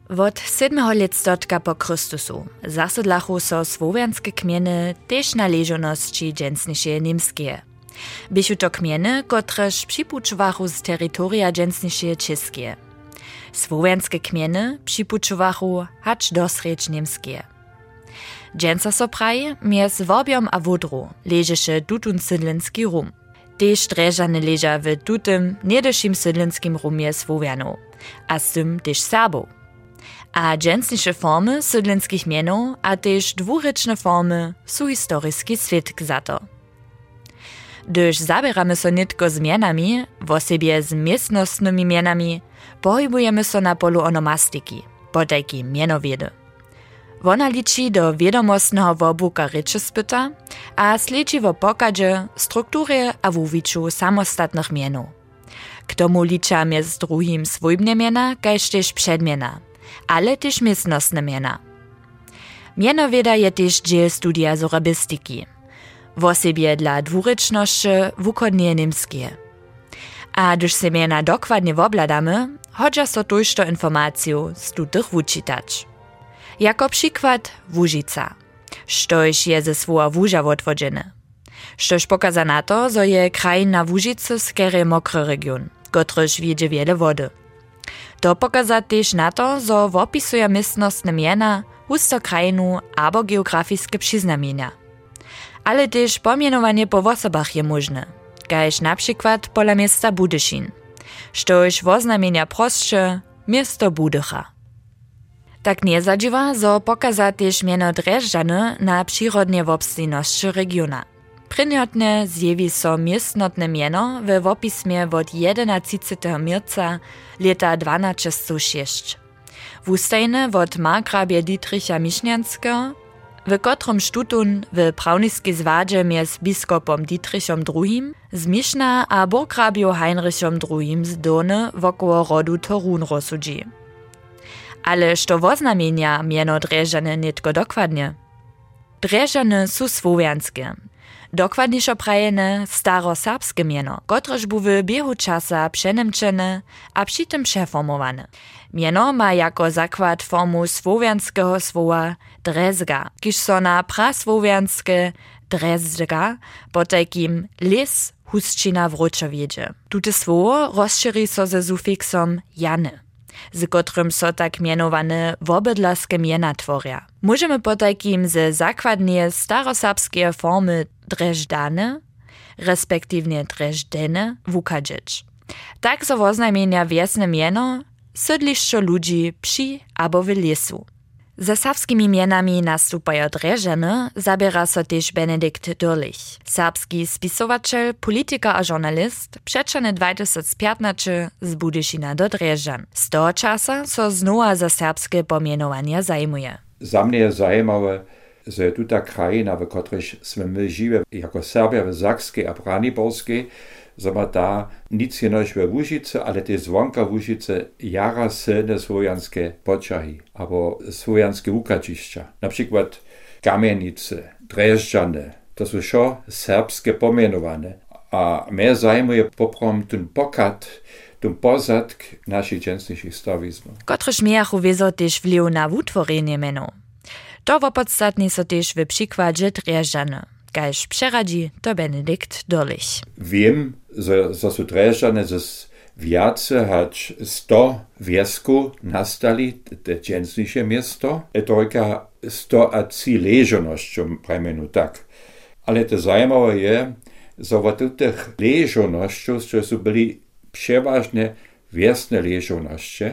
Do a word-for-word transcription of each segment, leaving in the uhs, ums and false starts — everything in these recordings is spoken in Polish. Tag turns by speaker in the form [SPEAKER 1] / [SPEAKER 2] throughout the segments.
[SPEAKER 1] Wot siedmego lětstotka po Chrystusu zasydlachu so słowianskie kmieny też na leżoności dźensnišeje Němskeje. Bychu to kmieny, kotrež připučowachu z teritoria dźensnišeje Českeje. Słowianskie kmieny připučowachu hacz dosreć Němskeje. Dźensa so praji, mjez Worbjom a Wódru ležeše tutun sydlenski rum. Tež Drežane leža w tutym niedešim sydlenskim rumje Słowianów, a z tym tež Serbów. A dźensniše formy sydlenskich mienów, a tež dwurečne formy su historyski svědk za to. Gdyż zabieramy so nitko z mienami, wosebje z miestnostnymi mienami, pohybujemy so na polu onomastiki, potajki mienowiedy. Wona liči do wiedomostneho wobuka rečespyta a slěči wo pokadźe, strukturje a wuwiczu samostatnych mienów. K tomu liča mjez druhim swójbne miena, kaž tež předmiena, ale tež miestnostne miena. Mienowieda je tež dziel studia zorabistiki, wosebje dla dwurečnosće wukodnije Němskeje. A gdyż se miena dokładnie wobladamy, hodźa so tojšto informaciju z tutych wučitać. Jako przykład Łužica, štož je ze svoja Łuža wotwodzene. Štož pokaza na to, zo je krajina Łužice skerje mokry region, kotryž wiedzie wiele wody. To pokaza też na to, zo wopisuje miestnostne miena, husto krajinu abo geografiskie przyznamienia. Ale też pomienowanie po wosobach je możne, kaž na przykład pola miasta Budyšin, štož woznamienia prostsze miasto Budycha. Tak nie zadziwa, zo pokaza też mieno Drežane na przyrodnie wobstojności regiona. Prynjotne zjewi so miestnotne mieno we wopismie wot jedenactego marca leta dwanaście sto sześć. Wustajne wot margrabie Dietricha Mišňanskiego, w kotrom štutun w prawniskiej zwadzie mjez biskopom Dietrichom drugim z Mišna a burgrabio Heinrichom drugim z Dony wokoło rodu Torun rozsudzi. Ale što woznamienia mieno Drežane nitko dokładnie? Drežane su słowianskie. Dokładniejszo prajene staroserbskie mieno, kotrež bu w biehu czasa przenemčene a przy tym przeformowane. Mieno ma jako zakład formu słowianskiego słowa drezga, kiż so na prasłowianskie drezga po takim les husčina wrócza wiedzie. Tute słowo rozszerzy so ze sufiksom jany, z kotrym so tak mianowane wobydlarskie miena tworia. Możemy po takim ze zakładnie staroserbskie formy Dreždane, respektywnie Dreždene, wukadzieć. Tak so woznamienia wiesne mieno, sydliszczo ludzi przy abo w lesu. Ze serbskimi mienami nastupają Drežane zabiera so też Benedikt Dürlich, serbski spisowaciel, polityka a journalist, przeczany dwa tysiące piętnaście z Budyšina do Drežan. Z toho czasa so znowa za serbskie pomienowania zajmuje.
[SPEAKER 2] Za mnie je zajímavé, że je tuta krajina, w której my żyjemy jako Serbia w Zakskiej a Braniborskiej, że ma ta nic jenož we Łužice, ale też zwonka Łužice jara silne słowianskie pociahy, albo słowianskie wukačišća. Na przykład Kamienice, Dreždane, to są šo serbskie pomienowane. A mnie zajmuje poprom ten pokad, ten pozadk naszych dźensnišich stawizmów.
[SPEAKER 1] Kotrež mijachu wiezo też wpływ na wutworzenie mienów. To wopodstatni so też w przykładzie Drežane, kaž przeradzi to Benedikt Dürlich.
[SPEAKER 2] Wiem, że są Drežane z wiace hać sto wiesku nastali, te dźensniše miasto, i tylko sto a trzy leżonościom, prajmenu tak. Ale to zajímavé je, że w tych leżonościach, że są byli przeważnie wiesne leżoności,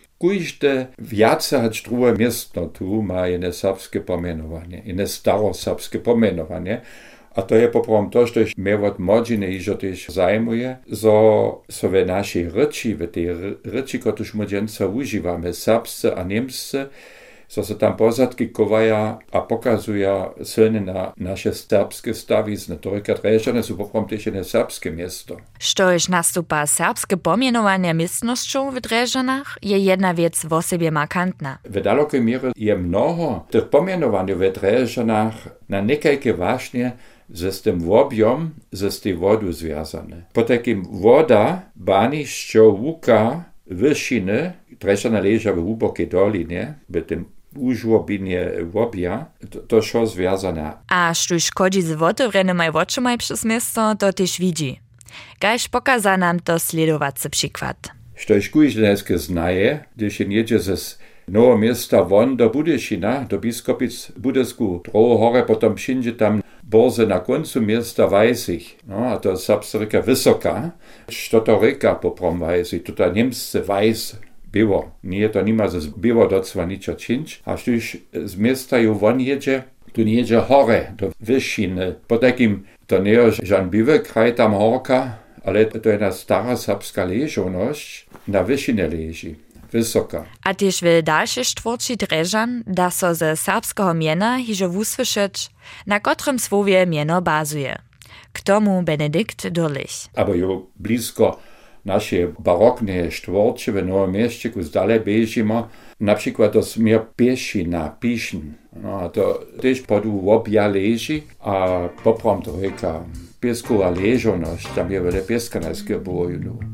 [SPEAKER 2] Kujšte viace hač druhé miestno tu má iné serbské pomenovanie, iné staroserbské pomenovanie. A to je poprom to, što mnie od młodziny iżo też zajmuje, zo so w naszej ryczy, w tej ryczy, którąż my dźensa używamy, serbsce a niemsce, so se tam pozadki kowaja a pokazuja silne na nasze serbskie stawizny. Tylko Drežane są poprom też iné serbskie miasto.
[SPEAKER 1] Štož nastupa serbskie pomienowanie miestnością w Drežanach, je jedna wiec w sobie markantna.
[SPEAKER 2] W dalekej mierze je mnoho tych pomienowaniów w Drežanach na niekajkie właśnie z tym wobjom, z tej wodu związane. Po takim woda, banišćo, łuka, wyšiny, Drježdžany leža v hlubokej dolinie, by tym užłobinie łobia, to, to šo związane.
[SPEAKER 1] A štuž chodzi z otevrenymaj očomaj przez miasto, to też widzi. Gajż pokaza nam to sledowacy przykład.
[SPEAKER 2] Štož kujžneske znaje, gdyż się jedzie ze nowo miasta won do Budyšina, do Biskopic Budysku, trochę hore, potom wszędzie tam borze na końcu miasta Wajsich. No, a to sapsryka wysoka, što to ryka poprom Wajsich, tutaj niemscy Wajs było. Nie, to nima ze było docła niczo czynć, a sztuż z miasta ju won jedzie, tu nie jedzie hore, do Wyšiny. Po takim, to nie jest żan biwy kraj tam horka, ale to jest na stara sapska leżoność, na Wyšine leży. Wysoka.
[SPEAKER 1] A też w dalszej czwórci Drježdżan da so ze serbskiego miena hižo wusłyszeć, na którym słowie mieno bazuje. K tomu Benedikt Durlich.
[SPEAKER 2] Aber jo blisko naszej baroknej czwórci w Nowym Mieście, z dalej bežimo, na przykład to smier Piešina, Pišin. No, a to też pod łobja leży, a poprom to reka pieskowa leżoność, tam je wiele pieskanajskiego było.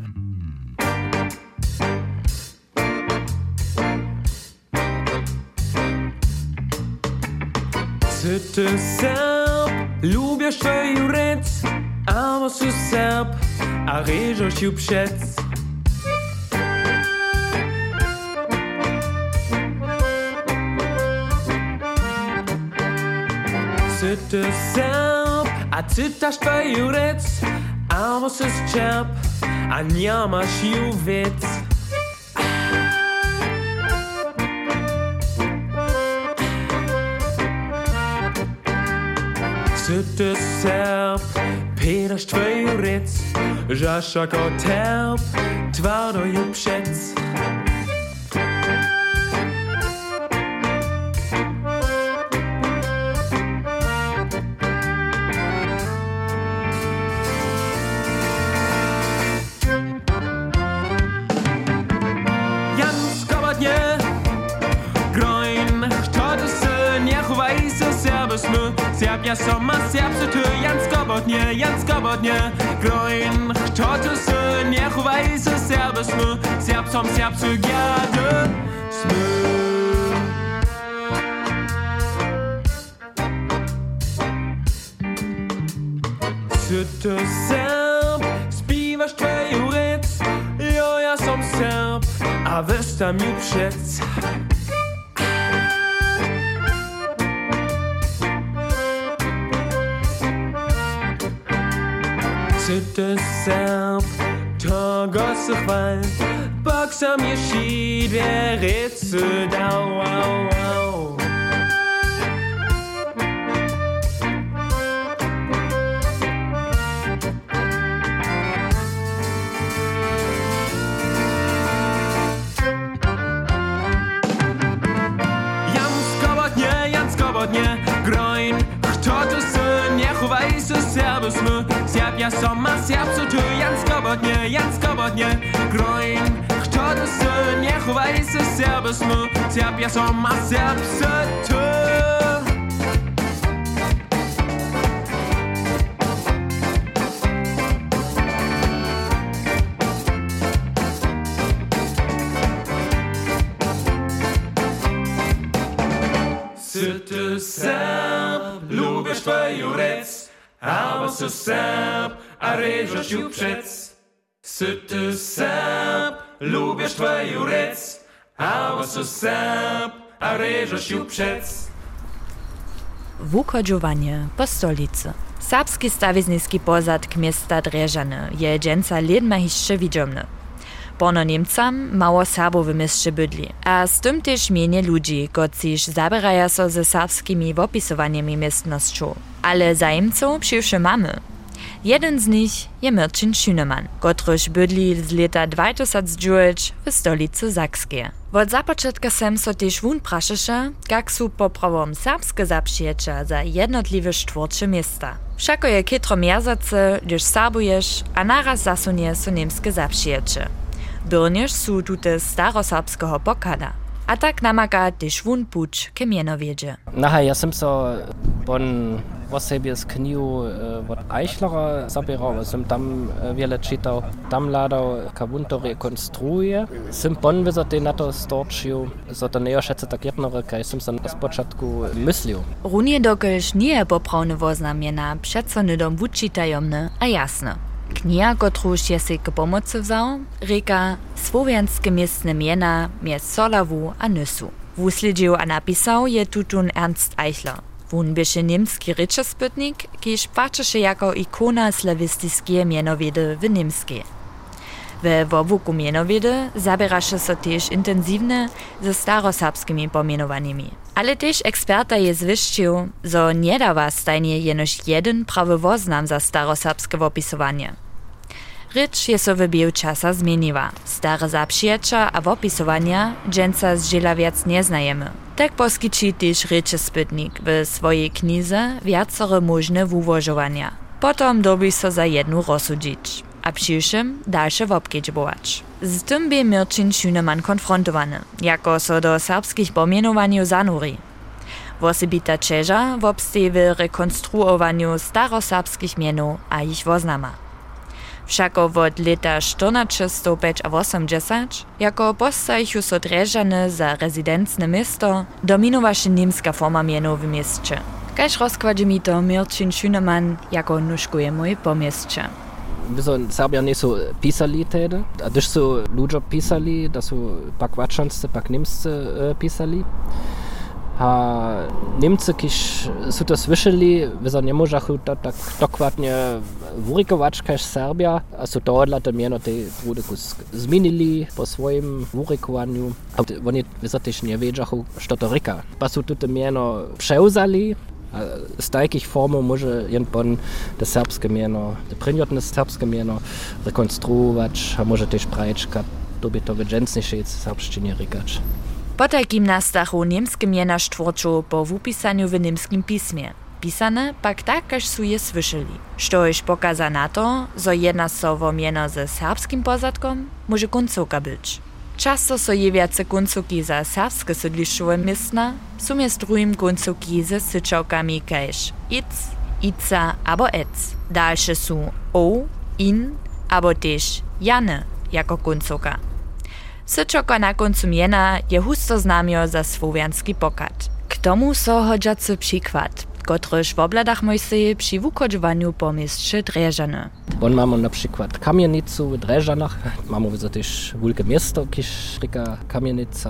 [SPEAKER 3] Ty, ty Serb, lubię swoją rec, aber su Serb, a reżoś ju przec. Ty, ty Serb, a ty tasz swoją rec, aber su Serb, a nie masz ju wiec. Ty Serb, Peter twoju rec, żaszak o terp, twardo ju przec. Jan skobotnie, groin, kto to se, nie chowaj se serbysmy. Serb ja soma, Serb se ty, Jan skobotnie, Jan skobotnie, groin, kto to se, nie chowaj se serbysmy. Serb som, Serb se giady smy. Ty, ty Serb, śpiewasz twoją rec, jo ja som Serb, a wiesz tam ju przec. Ty, ty Serb, to gosse chwal, bok sam je schied, wer ritze dau, au, au. Jan skobotnie, Jan skobotnie, groin, kto to se, nie chowaj se serbysmy. Serb ja soma, Serb se ty, Jan skobotnie, Jan skobotnie, groin, kto to se, nie chowaj se serbysmy. Serb ja soma, Serb se ty. Ty, ty Serb, lubisz twoją rec, aber su Serb, a reżoś ju przec. Ty, ty Serb, lubisz twoją rec, aber su Serb, a reżoś ju przec.
[SPEAKER 1] Wuchodžovanje po stolicy. Serbski stawizniski pozadk miasta Drježdżany je dżęca ledma hišće widziomny. Pono Niemcam mało Serbów w mieście bydli, a z tym też mienie ludzi, kociż zabierają so ze serbskimi opisowaniami miestnością. Ale zajemców przywsze mamy. Jeden z nich je Mirčin Šuneman, kotryż bydli z lata dwa tysiące dziewięć w stolicy Sakskiej. Od započetka sem so też wun prašeše, jak su poprawom serbske zapšijeća za jednotliwe štvorče miasta. Všako je kitro mjerzace, gdyż serbuješ, a naraz zasunie so niemskie zapšijeće. Brnieš su tute staroserbskiego pokada. A tak namaka też wun puć ke mienowiedzie.
[SPEAKER 4] Naha, ja sam so pon o sobie z knihu od Eichlera zabierał, som tam wiele czytał, tam ladał kabunto rekonstruuje. Sim ponwyza tej na to storczył, że to nie jeszcze tak jedno rekaj, sim sam z początku myślił.
[SPEAKER 1] Runie dokelż nie poprawne woznamiena, przeco nydom wuczytajomne, a jasne. Kniha, kotruż je się k pomocy wzał, reka słowianskie miestne miena mie Solawu a Nysu. Wusledził a napisał je tutun Ernst Eichler. Wun bieše niemski rečespytnik, kiž patrzyše jako ikona slawistiskie mienowedy w niemskie. We wowuku mienowedy zabieraše so też intensywne ze staroserbskimi pomienowaniami. Ale też eksperta je zwyszczył, że nie dawa stajnie jenoż jeden prawy woznam za staroserbskie opisowanie. Rycz je so w biegu czasa zmieniła. Stare zapřijača a opisowania dżęca z dziela wiac nie znajemy. Tak poskyči też rečespytnik w swojej knize wiacore możne wuwożowania. Potom dobi so za jednu rozsudzić, a przyjszym dalsze wobkedźbować. Z tym by Mirčin Šuneman konfrontowany, jako so do serbskich pomienowaniu zanuri. Wosebita Čeža wobstej w rekonstruowaniu staroserbskich mienów a ich woznama. Všako od leta czternaście osiemdziesiąt, jako postajichu so Drežane za rezidencne miasto, dominowaše niemska forma mienów w mieście. Kaž rozkładzi mi to Mirčin Šuneman, jako nuškuje mój po mieście.
[SPEAKER 4] Wieso Serbia nie są pisali tedy, a gdyż są ludzie pisali, to są pak wačanscy, pak niemscy e, pisali. A Niemcy, kiż są to słyszeli, wieso nie możachu to tak dokładnie wurikować kaž Serbia, a są to odla te mieno tej trudekus zmienili po swoim wurikowaniu. A oni wieso też nie wiedziachu, što to rika. Pa są to mieno przeuzali, a z takich formów może jen pon te serbskie mieno, te prynjotne serbskie mieno rekonstruować, a może też prajeczka, to by to w dżęsniejszej serbszczynie rikać.
[SPEAKER 1] Po takim nastachu niemskie miena stworczył po wupisaniu w niemskim pismie. Pisane pak tak, kaž su je słyszeli. Što już pokaza na to, zo jedna sowo mieno ze serbskim pozadkom może końcówka być. Často so je viace koncovky za serbske sydliščové miestna, sú miest druhým koncovky ze syczałkami kaž ic, ica abo ec. Dalsze sú o, in, abo też jane jako koncovka. Syczałka na koncu miena je husto znamio za słowianski pokat. K tomu so hodžacy przykład, kotryż w obladach mojseje przy wukodźowaniu po mieście Drežane.
[SPEAKER 4] Bon mamy na przykład kamienicu w Drežanach, mamy wiedzę też wielkie miasto, kiż rika kamienica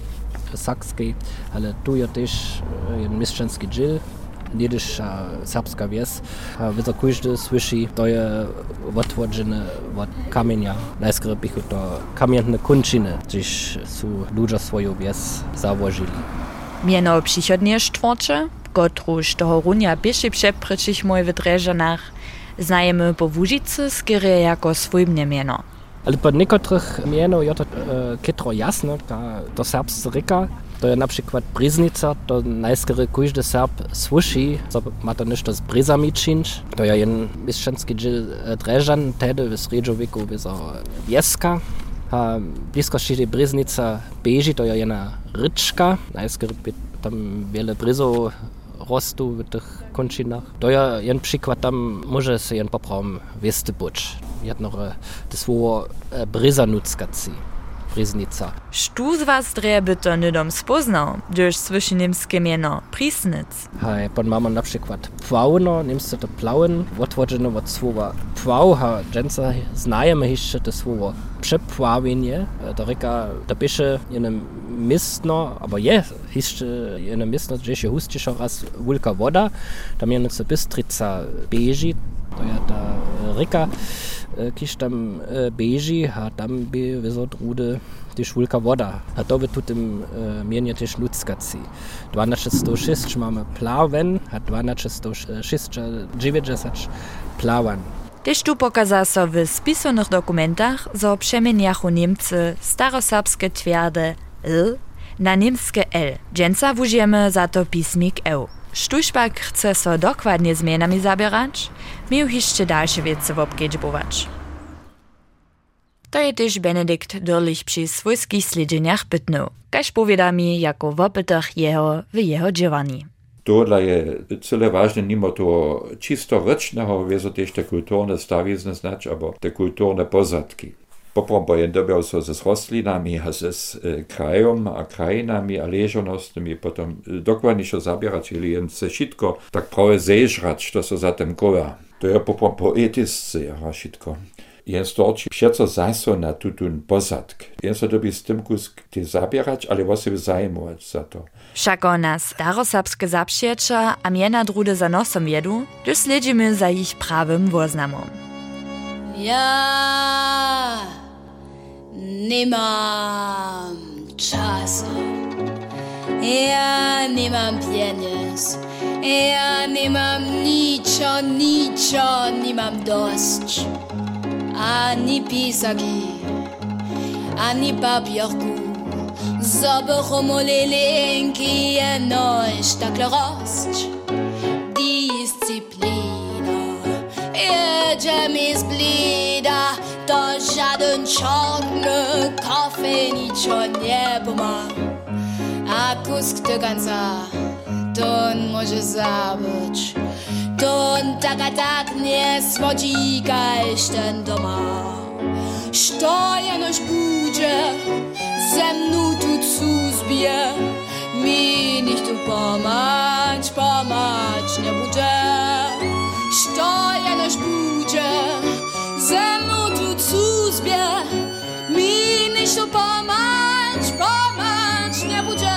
[SPEAKER 4] e, sakskiej, ale tu jest też jeden mieszczański dżil, niedysza serbska wieś, a wiedzę każdy słyszy, to jest odwodzone od kamienia. Najskoro bych to kamienne kończyny, gdzieś są ludzie swoją wieś założyli.
[SPEAKER 1] Mieno przychodnie stworcze, kotruż toho runia bieše přepryčich mój w Drežanach, znajemy po Łužicy skiery jako swójmne mieno.
[SPEAKER 4] Ale po niektórych mieno jest to e, kitro jasne, to serbscy rika, to jest na przykład Briznica, to najskoro każdy Serb słyszy, co ma to ništo z Brizami czynić. To jest jeden mieszczański dżil Drežan, tedy w srednjowieku jest wieska. A blisko się Briznica beži, to jest jedna ryczka, najskoro tam wiele bryzów rostu w tych kończynach. To jest jeden przykład, tam może się jen poprawem wiesty być. Jedno to słowo bryza nuckaci, Briznica.
[SPEAKER 1] Sztu z was dreby to nydom spoznał, gdyż słyszy niemskie mieno Prisnic.
[SPEAKER 4] Hej, pan mamy na przykład pławno, niemscy to plawen, odwodzone od słowa pław, a dżęca znajemy jeszcze to słowo przepławienie. To reka, to pisze jedno miestno, aber je, jeszcze jedno miestno, gdzie się hustisza raz wielka woda, tam jest Bystrica beži, to jest ta reka, kiż tam beži, a tam by wysot rudy też wielka woda. A to by tu tym mienie też ludzkaci. dwanaście sześć mamy plawen, a dwanaście sześć dziewięćdziesiąt plawan.
[SPEAKER 1] Też tu pokaza so w spisanych dokumentach, zo przemieniachu Niemcy staroserbskie twierde l na niemskie l. Dżęca wužijemy za to pismik eu. Štužbak chce so dokładnie zmianami zabierać, miał jeszcze dalsze wiece wobkedźbować. To je też Benedikt Dürlich przy swojskich sledzeniach pytnął, kaž powiada mi jako w opytach jeho w jeho dziewani.
[SPEAKER 2] Tohle je cyle ważne, mimo toho čisto rečného, wieso też te kulturne stawizny znać, albo te kulturne pozadki. Poprom bo je dobiał so ze rostlinami, a ze e, krajom, a krajinami, a leżonostmi, potom dokładnie się zabierać, ili jen se wszystko tak prawie zežrać, to so zatem koła. To je poprom poetisce, a wszystko. Jen storči všetko zaso na tutun pozadk. Jen so dobi s tym kusk ty zabierać, ale o sobie zajmować za to.
[SPEAKER 1] Všako nas starosabske zapšieča a mjena drude za nosom jedu, gdyż sledźimy za ich prawym woznamom.
[SPEAKER 5] Ja nie mam czasu, ja nie mam pieniędzy, ja nie mam niczo, niczo, nie mam dość. Ani pisaki, ani papierku, zabochomoleleńki je noś tak rost. Discyplina, jedzie mi zblida, to żaden czarny kafe niczo nie pomaga. A kusk do końca, to może zabyć. Ton tak a tak nie swodzi gajszten doma. Što je nož budzie, ze mną tu cuzbie, mi nicht tu pomać, pomać nie bude. Što je nož budzie, ze mną tu cuzbie, mi nicht tu pomać, pomać nie bude.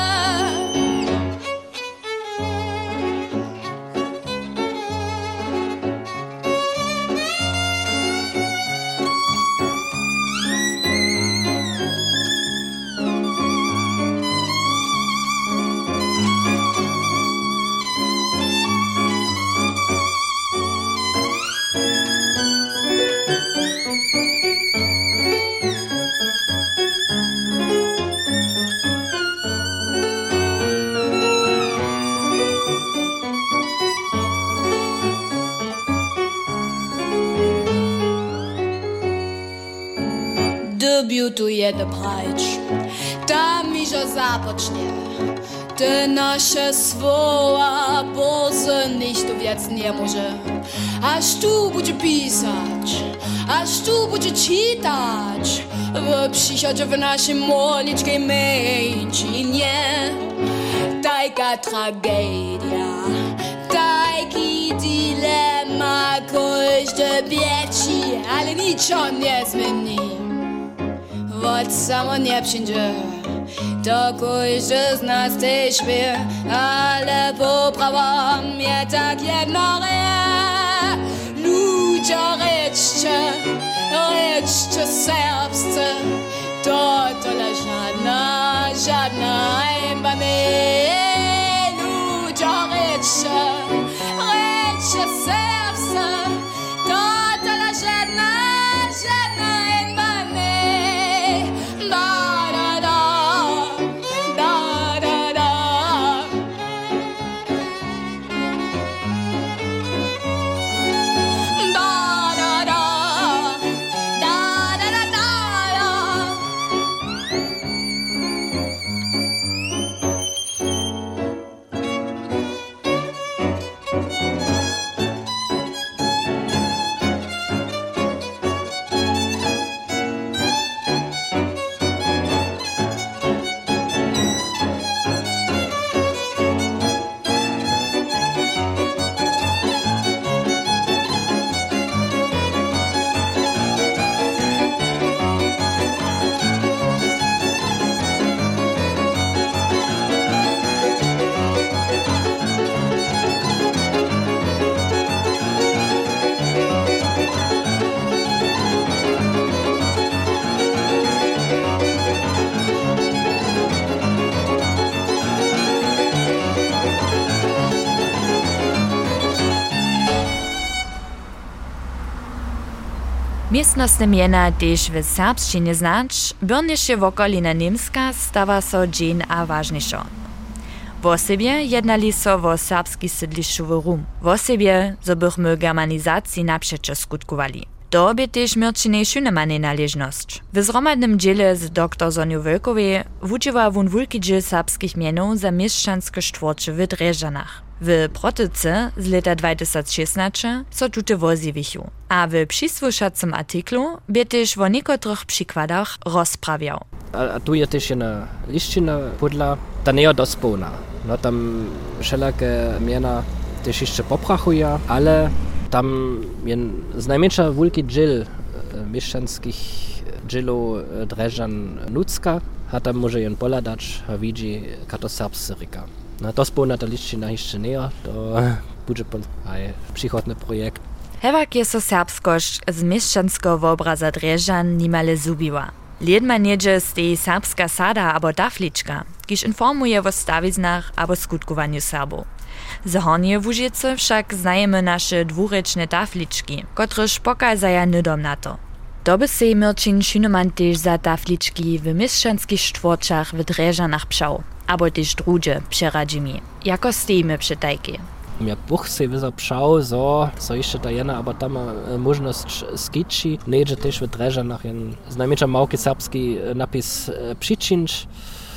[SPEAKER 5] Debiutuje do prajcz, tam mi że zapocznie. Te nasze słowa, boże, nikt tu wiec nie może. Aż tu będzie pisać, aż tu będzie czytać. W przychodzie w naszym moliczkiej męcinie. Taka tragedia, taki dilema, każdy wieci, ale niczo nie zmieni. Вот samo nie przyjdzie, to każdy z nas też wie, ale poprawa mnie tak jedno wie. Ludzie rečcie, rečcie serbscy, to tole żadna, żadna imba nie. Ludzie rečcie, rečcie serbscy, to tole żadna, żadna imba nie.
[SPEAKER 1] Miestnostne miena też w serbszczynie znać, byrniejsze wokolina Niemska stawa so dzień a ważniejszo. W sobie jednali so o serbski sydliszczowy rum. W sobie, zo bychmy germanizacji naprzecie skutkowali. To by też Mirčinej Šunemane należność. W zromadnym dziele z dr Zoniu Wölkowej wuczyła wun wulki dziel serbskich mienów za mieszczanskie stworcze w Dreżanach. W Protyce z leta dwa tysiące szesnaście so tute woziwichu, a w przysłuchacym artiklu by też o niekotrych przykładach rozprawiał.
[SPEAKER 4] A, a tu je też jedna lišćina podla, ta nie jest dospełna. No tam wszelakie miana też jeszcze poprachuje, ale tam jest najmniejsza wielki dziel mieszczanskich dzielów Dreżan Nucka, a tam może jen poladać, a widzi, jak to serbscy ryka. No to spełna ta lišćina jeszcze nie, to będzie przychodny projekt.
[SPEAKER 1] Hewak je so serbskość z mieszczanskiego obraza Dreżan nimale zubiła. Liedma niedzie z tej serbska sada abo tafliczka, kiż informuje o stawiznach abo skutkowaniu Serbów. Z Hornie Łužice však znajemy nasze dwurečne taflički, kotrež pokazaja nydom na to. To by sej Mirčin Šuneman tež za taflički w mieszczanskich štvorčach w Drežanach pšał, abo tež drugie přeradzi mi, jako stejmy přetajki.
[SPEAKER 4] Ja Buch se wyza pšał, so, so jeszcze ta jedna, aber tam ma możność skici, nedzie też w Dreżanach jen znajmniejsza małki serbski napis přičinč.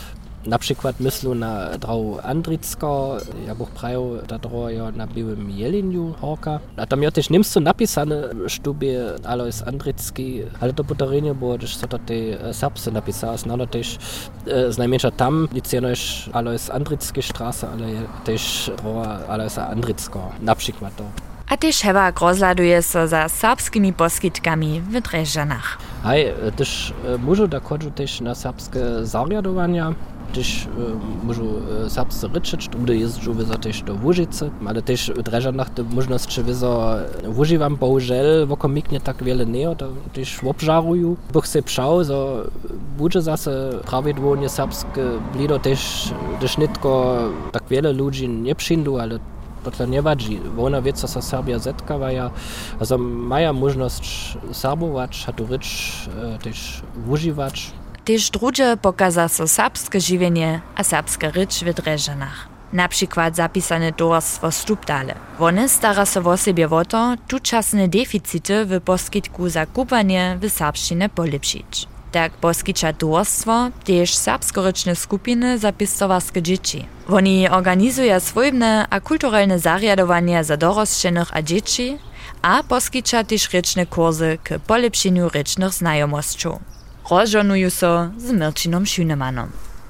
[SPEAKER 4] Na przykład myślę na drau Andricko, ja bych prajał da drojo na biłym jeleniu horka. A tam ja też niemcu napisane sztubie Alois Andricki, ale to potarenie było też so to te serbscy napisane, no też e, znajmniejsza tam licjenujesz Alois Andricki Straße, ale też droa Aloisa Andricko, na przykład to.
[SPEAKER 1] A też Hewak rozladuje so za serbskimi poskitkami w Dreżanach.
[SPEAKER 4] Hej, też e, muszę da chodzi też na serbskie zariadowania. Też e, muszę e, serbscy ryczyć, tu jeżdżą wyza też do Łužice, ale też w Dreżanach te możności wyza używam, bohužel, woko mig nie tak wiele nie, to też obżarują. Bych se pszał, so będzie zase prawidłowo serbskie blido też, też nitko tak wiele ludzi nie przyjdą, ale to nie wadzi. Wona wie, co sa Serbia zetkawa, ja, also maja możność serbować, a tu rycz e, też używać.
[SPEAKER 1] Też drugie pokaza so serbskie żywienie a serbska rycz w Dreżanach. Na przykład zapisane towarstwo Stupdale. One stara so o siebie o to, tuczasne deficity w poskitku za kupanie w serbszczynie polepszyć. Tak poskicza towarstwo też serbskoryczne skupiny za pistowarskie dzieci. Oni organizują swojbne a kulturalne zariadowania za dorosłych a dzieci, a poskicza też ryczne kursy k polepszeniu rycznych znajomości. Rozżonują so z Mirčinom Šunemanom.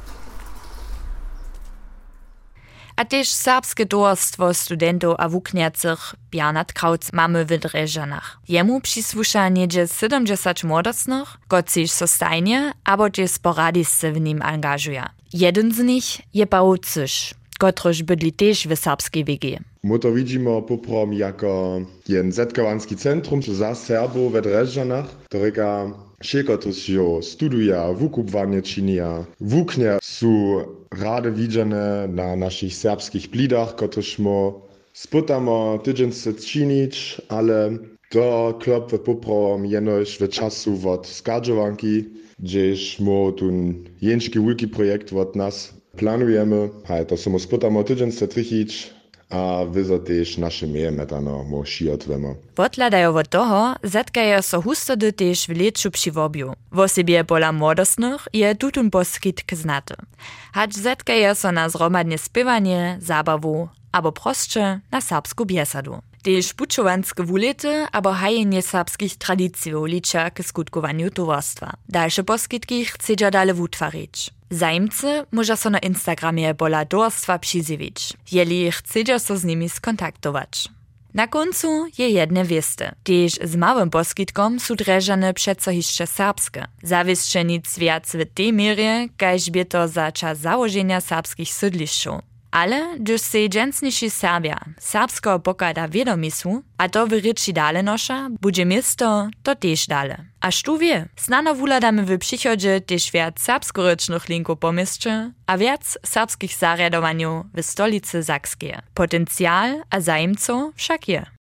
[SPEAKER 1] A też serbskie towarstwo studentów a wukniacych Bernard Krautz mamy w Dreżanach. Jemu przysłusza niedzie siedemdziesiąt młodostnych, kociż so stajnie, abo też sporadisce w nim angażuje. Jeden z nich je Paul Cyš, kotryż bydli też w serbskiej wigi.
[SPEAKER 6] My to widzimy poprom jako jeden zetkawanski centrum za Serbów w Dreżanach, którego Wszelko to się studuje, wykupwanie czynia. Włóknie są rady widziane na naszych serbskich blidach, któreśmy spytamy tydzień czynić, ale to klop poprom jenoś w czasu od skadżowanki, gdzieśmy ten jęczki wielki projekt od nas planujemy. Hej, to się spytamy tydzień czynić. A wyzo też nasze miejmetano mo šijotvemo.
[SPEAKER 1] Podladajo od toho, zetkajo so hustody też w leczu przywobiu. W osobie pola młodostnych je tutun poskitk znaty. Hacz zetkajo so na zromadnie spywanie, zabawu, abo prostsze na serbsku biesadu. Też pučovanske wulety, abo hajenie serbskich tradycjów licza k skutkowaniu towarstwa. Dalsze poskitki chcedza dale wutwarić. Zajmcy może so na Instagramie pola towarstwa przyzywić, jeli chcedza so z nimi skontaktować. Na końcu je jedne wieste. Też z małym poskitkom są Dreżane przeco jeszcze serbskie. Zawieszcze nic wiac w tej mierze, kaž by to za czas założenia serbskich sydliszczów. Ale gdyż se dżęsniejszy Serbia serbskiego pokada wiadomisu, a to w ryczy dale nosza, będzie miasto to też dale. A sztu wie, znano wuladamy w przychodzie też wiac serbskorycznych linków po mieście, a wiac serbskich zariadowaniów w stolicy Sakskiej. Potencjal a zajmco wszak je.